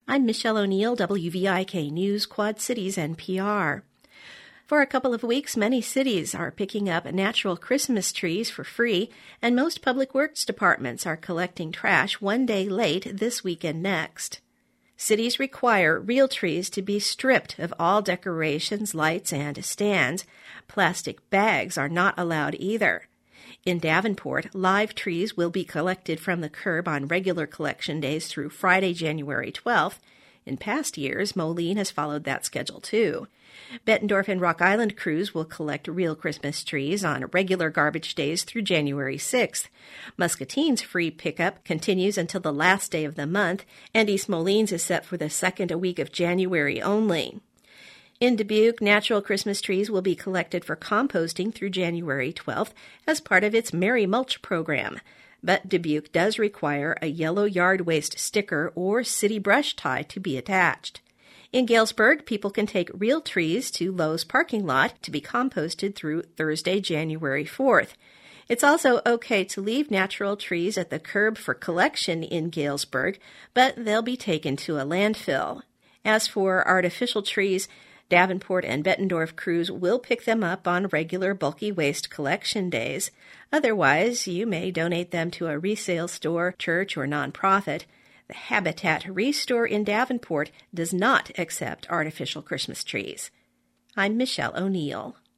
I'm Michelle O'Neill, WVIK News, Quad Cities NPR. For a couple of weeks, many cities are picking up natural Christmas trees for free, and most public works departments are collecting trash one day late this week and next. Cities require real trees to be stripped of all decorations, lights, and stands. Plastic bags are not allowed either. In Davenport, live trees will be collected from the curb on regular collection days through Friday, January 12th. In past years, Moline has followed that schedule too. Bettendorf and Rock Island crews will collect real Christmas trees on regular garbage days through January 6th. Muscatine's free pickup continues until the last day of the month, and East Moline's is set for the second week of January only. In Dubuque, natural Christmas trees will be collected for composting through January 12th as part of its Merry Mulch program. But Dubuque does require a yellow yard waste sticker or city brush tie to be attached. In Galesburg, people can take real trees to Lowe's parking lot to be composted through Thursday, January 4th. It's also okay to leave natural trees at the curb for collection in Galesburg, but they'll be taken to a landfill. As for artificial trees, Davenport and Bettendorf crews will pick them up on regular bulky waste collection days. Otherwise, you may donate them to a resale store, church, or nonprofit. The Habitat Restore in Davenport does not accept artificial Christmas trees. I'm Michelle O'Neill.